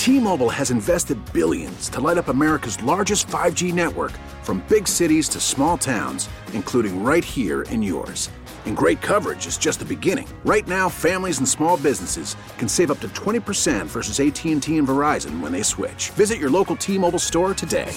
T-Mobile has invested billions to light up America's largest 5G network, from big cities to small towns, including right here in yours. And great coverage is just the beginning. Right now, families and small businesses can save up to 20% versus AT&T and Verizon when they switch. Visit your local T-Mobile store today.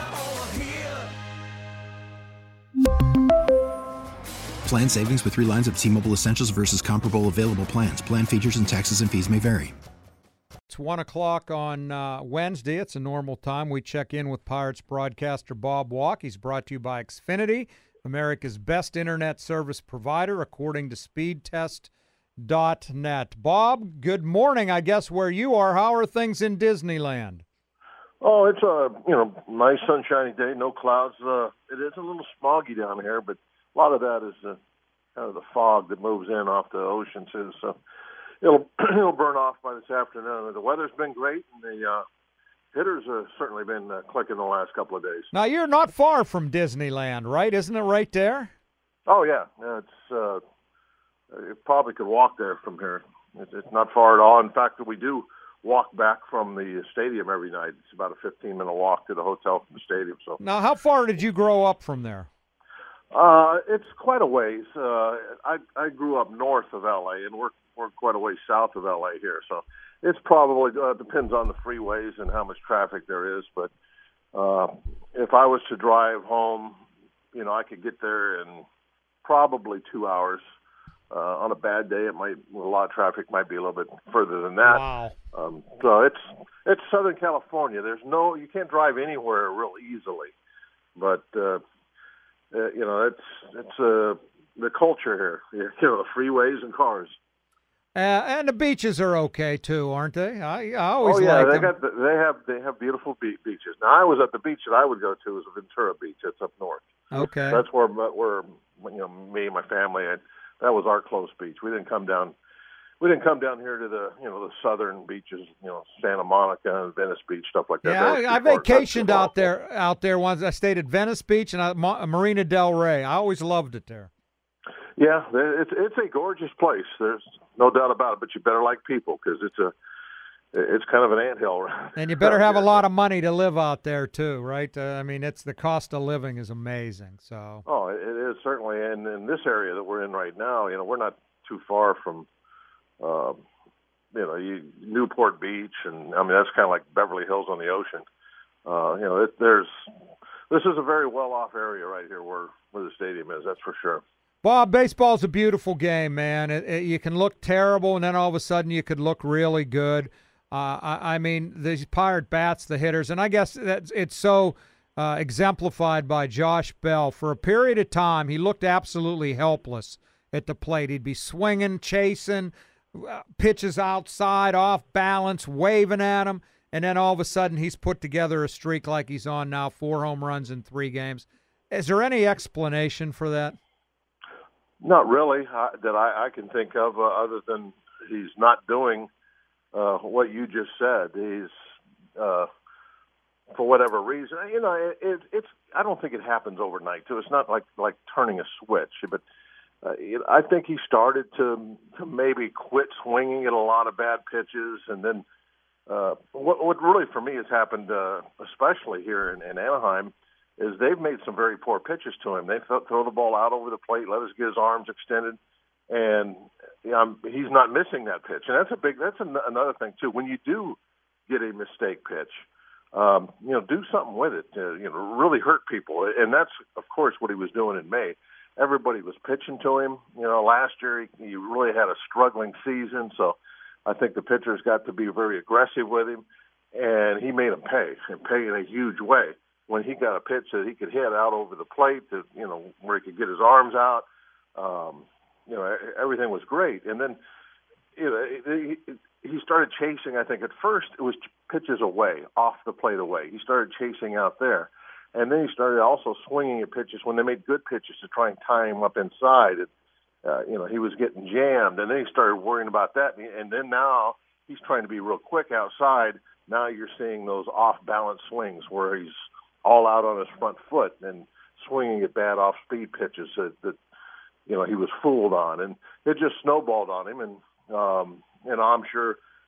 Plan savings with 3 lines of T-Mobile Essentials versus comparable available plans. Plan features and taxes and fees may vary. It's 1 o'clock on Wednesday. It's a normal time. We check in with Pirates broadcaster Bob Walk. He's brought to you by Xfinity, America's best internet service provider, according to speedtest.net. Bob, good morning, I guess, where you are. How are things in Disneyland? Oh, it's a nice sunshiny day, no clouds. It is a little smoggy down here, but a lot of that is kind of the fog that moves in off the ocean too. So it'll burn off by this afternoon. The weather's been great, and the hitters have certainly been clicking the last couple of days. Now, you're not far from Disneyland, right? Isn't it right there? Oh, yeah. It's you probably could walk there from here. It's not far at all. In fact, we do walk back from the stadium every night. It's about a 15-minute walk to the hotel from the stadium. So now, how far did you grow up from there? It's quite a ways. I grew up north of L.A., and we're quite a ways south of L.A. here. So it's probably depends on the freeways and how much traffic there is. But if I was to drive home, I could get there in probably 2 hours. On a bad day, a lot of traffic might be a little bit further than that. Wow. So it's Southern California. You can't drive anywhere real easily, but it's the culture here. The freeways and cars. And the beaches are okay too, aren't they? I always like them. They have beautiful beaches. Now, I was at the beach that I would go to is Ventura Beach. It's up north. Okay. That's where me and my family. That was our close beach. We didn't come down here to the the southern beaches, Santa Monica and Venice Beach, stuff like that. Yeah, I vacationed out there once. I stayed at Venice Beach and Marina Del Rey. I always loved it there. Yeah, it's a gorgeous place. There's no doubt about it. But you better like people, because it's kind of an anthill. And you better have a lot of money to live out there too, right? It's the cost of living is amazing. So. Oh, it is certainly, and in this area that we're in right now, we're not too far from, Newport Beach, and that's kind of like Beverly Hills on the ocean. This is a very well-off area right here where the stadium is. That's for sure. Bob, baseball's a beautiful game, man. You can look terrible, and then all of a sudden you could look really good. These Pirate bats, the hitters, and I guess it's so exemplified by Josh Bell. For a period of time, he looked absolutely helpless at the plate. He'd be swinging, chasing, pitches outside, off balance, waving at him, and then all of a sudden he's put together a streak like he's on now, 4 home runs in 3 games. Is there any explanation for that? Not really that I can think of, other than he's not doing what you just said. He's for whatever reason, it's. I don't think it happens overnight too. It's not like turning a switch, but I think he started to maybe quit swinging at a lot of bad pitches, and then what really for me has happened, especially here in Anaheim, is they've made some very poor pitches to him. They throw the ball out over the plate, let us get his arms extended, and he's not missing that pitch. And that's another thing too. When you do get a mistake pitch, do something with it to really hurt people. And that's of course what he was doing in May. Everybody was pitching to him. Last year he really had a struggling season, so I think the pitchers got to be very aggressive with him, and he made him pay in a huge way. When he got a pitch that he could hit out over the plate, where he could get his arms out, everything was great. And then, he started chasing. I think at first it was pitches away, off the plate away. He started chasing out there, and then he started also swinging at pitches when they made good pitches to try and tie him up inside. He was getting jammed, and then he started worrying about that. And then now he's trying to be real quick outside. Now you're seeing those off-balance swings where he's all out on his front foot and swinging at bad off-speed pitches that he was fooled on, and it just snowballed on him. And I'm sure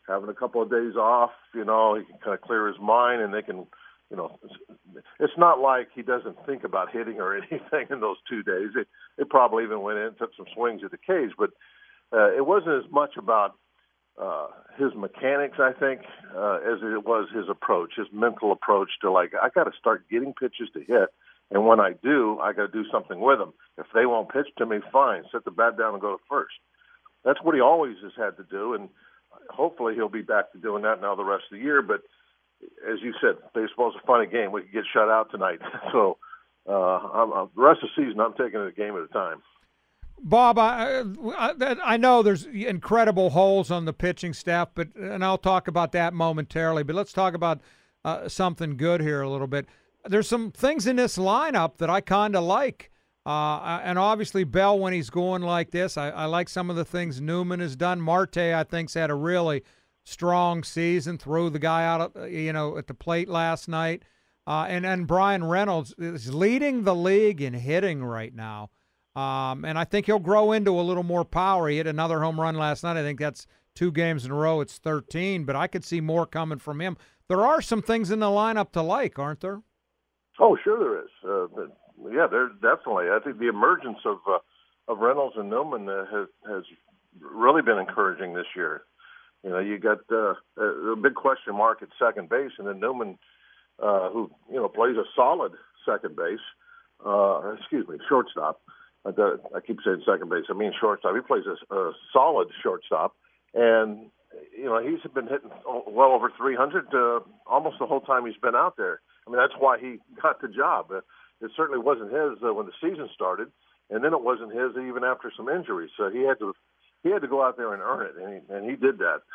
having a couple of days off, he can kind of clear his mind, and they can, it's not like he doesn't think about hitting or anything in those 2 days. It probably even went in and took some swings at the cage, but it wasn't as much about his mechanics, I think, as it was his approach, his mental approach to, like, I got to start getting pitches to hit, and when I do, I got to do something with them. If they won't pitch to me, fine, set the bat down and go to first. That's what he always has had to do, and hopefully he'll be back to doing that now the rest of the year. But as you said, baseball's a funny game. We could get shut out tonight. So the rest of the season, I'm taking it a game at a time. Bob, I know there's incredible holes on the pitching staff, and I'll talk about that momentarily. But let's talk about something good here a little bit. There's some things in this lineup that I kind of like. And obviously Bell, when he's going like this, I like some of the things Newman has done. Marte, I think, has had a really strong season, threw the guy out, at the plate last night. And Brian Reynolds is leading the league in hitting right now. And I think he'll grow into a little more power. He hit another home run last night. I think that's 2 games in a row. It's 13, but I could see more coming from him. There are some things in the lineup to like, aren't there? Oh, sure there is. Yeah, there's definitely. I think the emergence of Reynolds and Newman has really been encouraging this year. You got a big question mark at second base, and then Newman, who plays a solid second base. Shortstop. I keep saying second base. I mean shortstop. He plays a solid shortstop, and he's been hitting well over 300 almost the whole time he's been out there. I mean, that's why he got the job. It certainly wasn't his when the season started, and then it wasn't his even after some injuries. So he had to go out there and earn it, and he did that.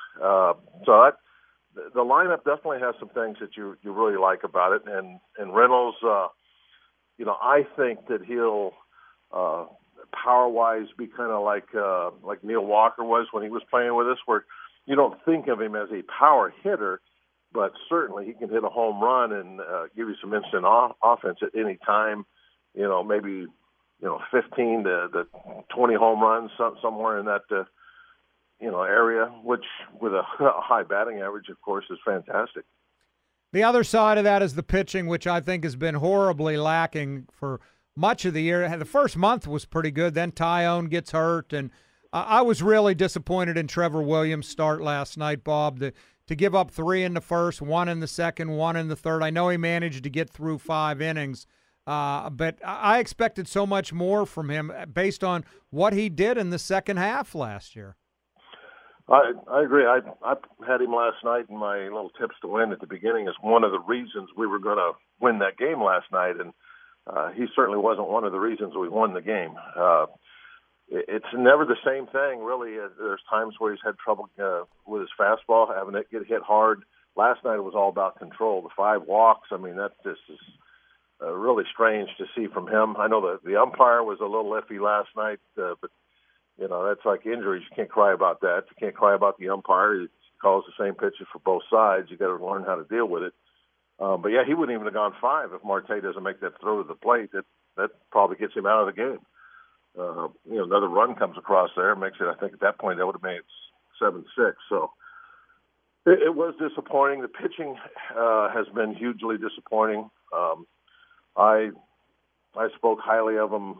The lineup definitely has some things that you really like about it, and Reynolds, I think that he'll power-wise be kind of like Neil Walker was when he was playing with us, where you don't think of him as a power hitter, but certainly he can hit a home run and give you some instant offense at any time. Maybe 15 to 20 home runs, somewhere in that area, which with a high batting average, of course, is fantastic. The other side of that is the pitching, which I think has been horribly lacking for much of the year. The first month was pretty good. Then Tyone gets hurt, and I was really disappointed in Trevor Williams' start last night, Bob. To give up 3 in the first, 1 in the second, 1 in the third. I know he managed to get through 5 innings, but I expected so much more from him based on what he did in the second half last year. I agree. I had him last night in my little tips to win at the beginning as one of the reasons we were going to win that game last night, and he certainly wasn't one of the reasons we won the game. It's never the same thing, really. There's times where he's had trouble with his fastball, having it get hit hard. Last night it was all about control. The 5 walks, I mean, that just is really strange to see from him. I know that the umpire was a little iffy last night, but, that's like injuries. You can't cry about that. You can't cry about the umpire. He calls the same pitches for both sides. You got to learn how to deal with it. But, yeah, he wouldn't even have gone 5 if Marte doesn't make that throw to the plate. That probably gets him out of the game. Another run comes across there, makes it, I think at that point, that would have made it 7-6. So it was disappointing. The pitching has been hugely disappointing. I spoke highly of him,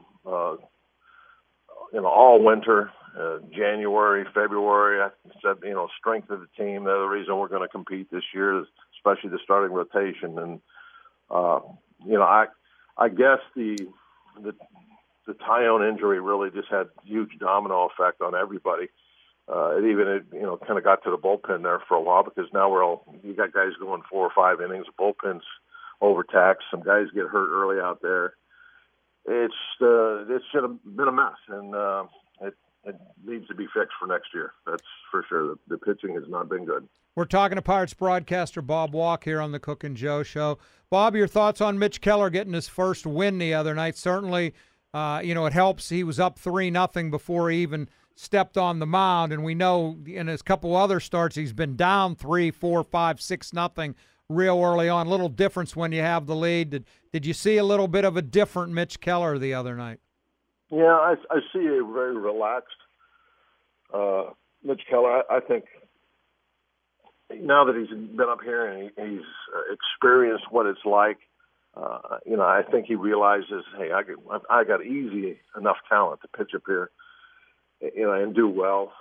all winter, January, February. I said, strength of the team. They're the reason we're going to compete this year, especially the starting rotation. And, I guess the Tyone injury really just had huge domino effect on everybody. It even kind of got to the bullpen there for a while, because now you got guys going 4 or 5 innings. The bullpen's overtaxed. Some guys get hurt early out there. It should have been a mess, and it needs to be fixed for next year. That's for sure. The pitching has not been good. We're talking to Pirates broadcaster Bob Walk here on the Cook and Joe Show. Bob, your thoughts on Mitch Keller getting his first win the other night? Certainly, it helps. He was up 3-0 before he even stepped on the mound, and we know in his couple other starts he's been down 3, 4, 5, 6-0 real early on. Little difference when you have the lead. Did you see a little bit of a different Mitch Keller the other night? Yeah, I see a very relaxed Mitch Keller. I think now that he's been up here and he's experienced what it's like, I think he realizes, hey, I got easy enough talent to pitch up here, and do well.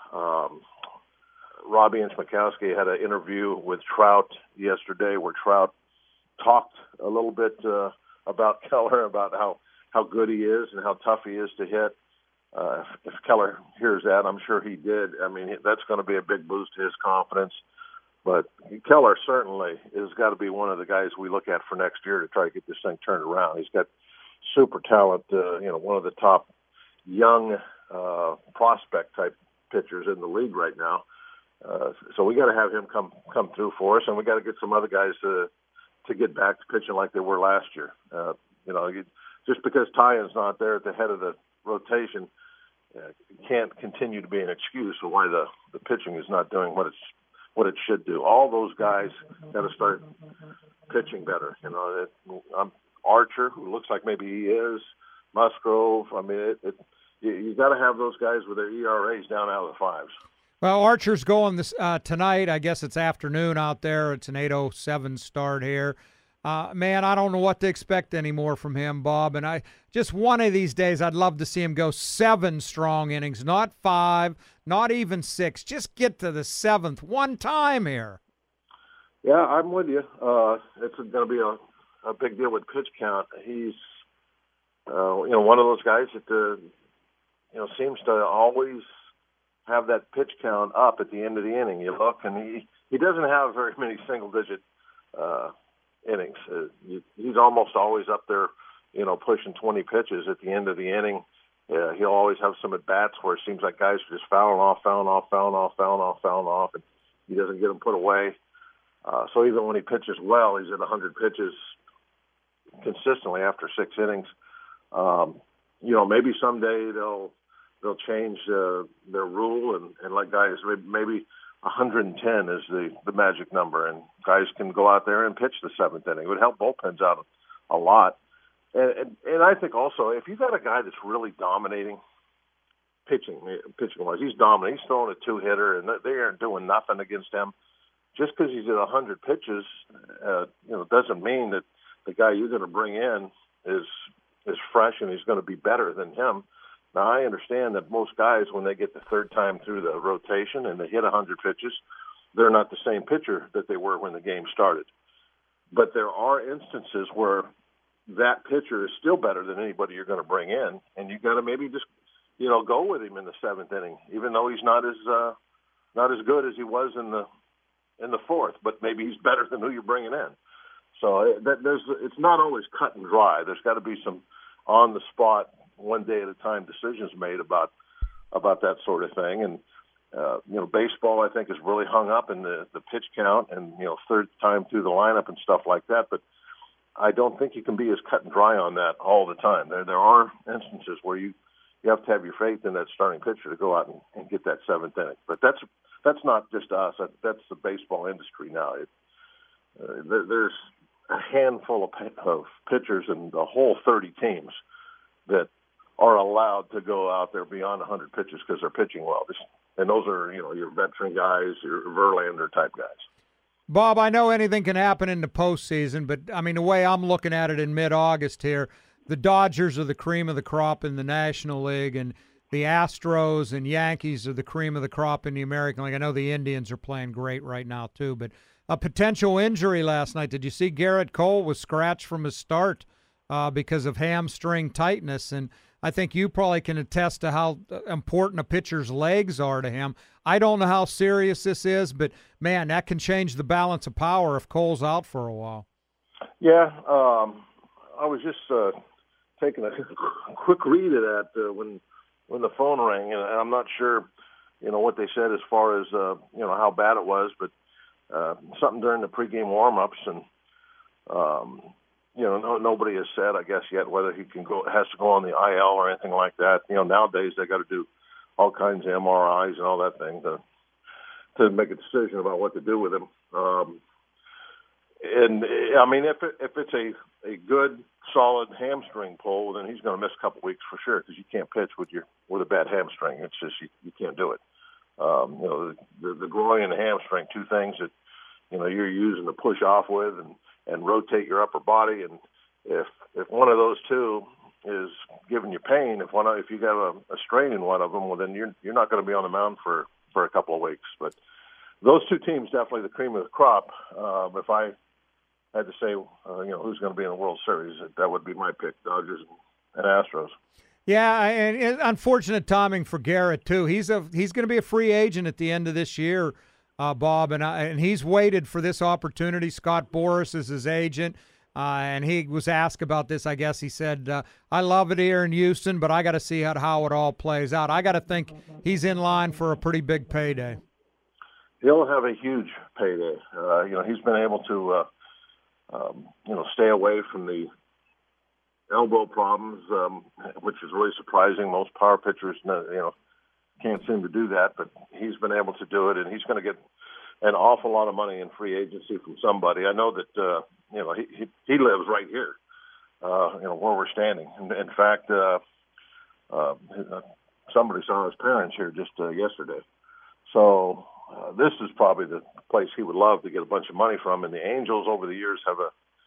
Robbie Inchmakowski had an interview with Trout yesterday where Trout talked a little bit about Keller, about how good he is and how tough he is to hit. If Keller hears that, I'm sure he did. I mean, that's going to be a big boost to his confidence. But Keller certainly has got to be one of the guys we look at for next year to try to get this thing turned around. He's got super talent, one of the top young prospect type pitchers in the league right now. So we got to have him come through for us, and we got to get some other guys to get back to pitching like they were last year. Just because Tyen's not there at the head of the rotation can't continue to be an excuse for why the pitching is not doing what it should do. All those guys got to start pitching better. Archer, who looks like maybe he is, Musgrove. I mean, you got to have those guys with their ERAs down out of the fives. Well, Archer's going this tonight. I guess it's afternoon out there. It's an 8:07 start here. Man, I don't know what to expect anymore from him, Bob. And just one of these days, I'd love to see him go 7 strong innings, not 5, not even 6. Just get to the 7th one time here. Yeah, I'm with you. It's going to be a big deal with pitch count. He's, one of those guys that, seems to always have that pitch count up at the end of the inning. You look, and he doesn't have very many single-digit innings. He's almost always up there, pushing 20 pitches at the end of the inning. He'll always have some at-bats where it seems like guys are just fouling off, and he doesn't get them put away. So even when he pitches well, he's at 100 pitches consistently after 6 innings. Maybe someday they'll change their rule and let guys maybe 110 is the magic number, and guys can go out there and pitch the 7th inning. It would help bullpens out a lot. And I think also if you've got a guy that's really dominating pitching-wise, he's dominant. He's throwing a 2-hitter, and they aren't doing nothing against him. Just because he's at 100 pitches, doesn't mean that the guy you're going to bring in is fresh and he's going to be better than him. Now, I understand that most guys, when they get the third time through the rotation and they hit 100 pitches, they're not the same pitcher that they were when the game started. But there are instances where that pitcher is still better than anybody you're going to bring in, and you've got to maybe just, go with him in the 7th inning, even though he's not as good as he was in the 4th, but maybe he's better than who you're bringing in. So it's not always cut and dry. There's got to be some on-the-spot, one day at a time decisions made about that sort of thing. And baseball, I think, is really hung up in the pitch count and third time through the lineup and stuff like that. But I don't think you can be as cut and dry on that all the time. There are instances where you have to have your faith in that starting pitcher to go out and get that 7th inning. But that's not just us. That's the baseball industry now. There's a handful of pitchers in the whole 30 teams that are allowed to go out there beyond 100 pitches because they're pitching well. And those are, your veteran guys, your Verlander type guys. Bob, I know anything can happen in the postseason, but, the way I'm looking at it in mid-August here, the Dodgers are the cream of the crop in the National League, and the Astros and Yankees are the cream of the crop in the American League. I know the Indians are playing great right now, too, but a potential injury last night. Did you see Garrett Cole was scratched from his start because of hamstring tightness? And I think you probably can attest to how important a pitcher's legs are to him. I don't know how serious this is, but, man, that can change the balance of power if Cole's out for a while. Yeah, I was just taking a quick read of that when the phone rang, and I'm not sure, what they said as far as, how bad it was, but something during the pregame warm-ups, and nobody has said, I guess, yet whether he has to go on the IL or anything like that. Nowadays they got to do all kinds of MRIs and all that thing to make a decision about what to do with him. If it's a good, solid hamstring pull, then he's going to miss a couple weeks for sure, because you can't pitch with a bad hamstring. It's just you can't do it. The groin and the hamstring, two things that you're using to push off with and rotate your upper body. And if one of those two is giving you pain, if you got a strain in one of them, well, then you're not going to be on the mound for a couple of weeks. But those two teams definitely the cream of the crop. If I had to say, who's going to be in the World Series, that would be my pick: Dodgers and Astros. Yeah, and unfortunate timing for Garrett too. He's going to be a free agent at the end of this year, Bob, and he's waited for this opportunity. Scott Boras is his agent, and he was asked about this. I guess he said, "I love it here in Houston, but I got to see how it all plays out. I got to think he's in line for a pretty big payday." He'll have a huge payday. He's been able to, stay away from the elbow problems, which is really surprising. Most power pitchers, can't seem to do that, but he's been able to do it, and he's going to get an awful lot of money in free agency from somebody. I know that, he lives right here, where we're standing. In fact, somebody saw his parents here just yesterday. So this is probably the place he would love to get a bunch of money from, and the Angels over the years have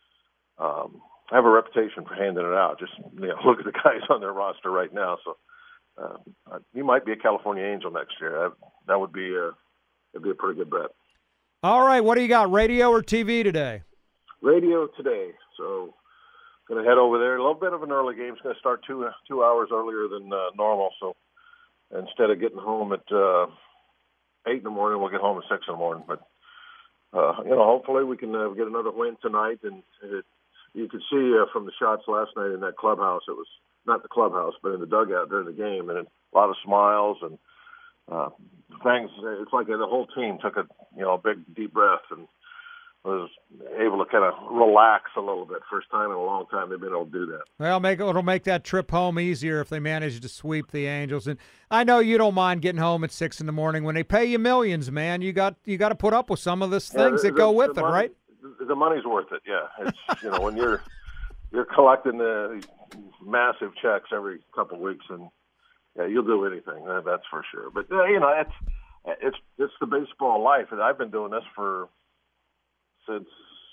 a reputation for handing it out. Just look at the guys on their roster right now. So he might be a California Angel next year. That would be it'd be a pretty good bet. All right, what do you got? Radio or TV today? Radio today. So going to head over there. A little bit of an early game. It's going to start 2 hours earlier than normal. So instead of getting home at 8 in the morning, we'll get home at 6 in the morning. But hopefully we can get another win tonight. And you could see from the shots last night in that clubhouse, it was not the clubhouse, but in the dugout during the game, and a lot of smiles and things. It's like the whole team took a big deep breath and was able to kind of relax a little bit. First time in a long time they've been able to do that. Well, it'll make that trip home easier if they manage to sweep the Angels. And I know you don't mind getting home at 6 in the morning when they pay you millions, man. You got to put up with some of those things that go with it, right? The money's worth it. Yeah, it's when you're collecting these massive checks every couple of weeks, and you'll do anything. That's for sure. But it's the baseball life, and I've been doing this since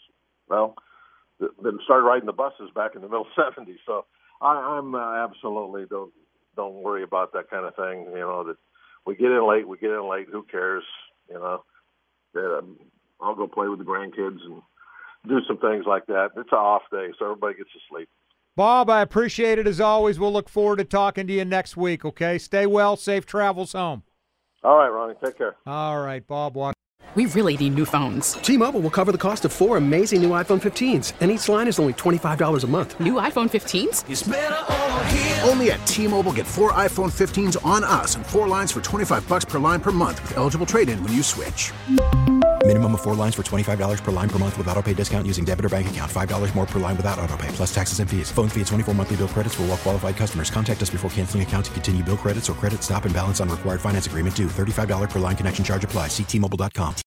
started riding the buses back in the middle '70s. So I'm absolutely don't worry about that kind of thing. That we get in late. Who cares? I'll go play with the grandkids and do some things like that. It's an off day, so everybody gets to sleep. Bob, I appreciate it as always. We'll look forward to talking to you next week, okay? Stay well. Safe travels home. All right, Ronnie. Take care. All right, Bob Watt. We really need new phones. T-Mobile will cover the cost of 4 amazing new iPhone 15s, and each line is only $25 a month. New iPhone 15s? It's better over here. Only at T-Mobile, get 4 iPhone 15s on us and 4 lines for $25 per line per month with eligible trade-in when you switch. Minimum of 4 lines for $25 per line per month with autopay discount using debit or bank account. $5 more per line without autopay, plus taxes and fees. Phone fee at 24 monthly bill credits for well-qualified customers. Contact us before canceling account to continue bill credits or credit stop and balance on required finance agreement due. $35 per line connection charge applies. See T-Mobile.com.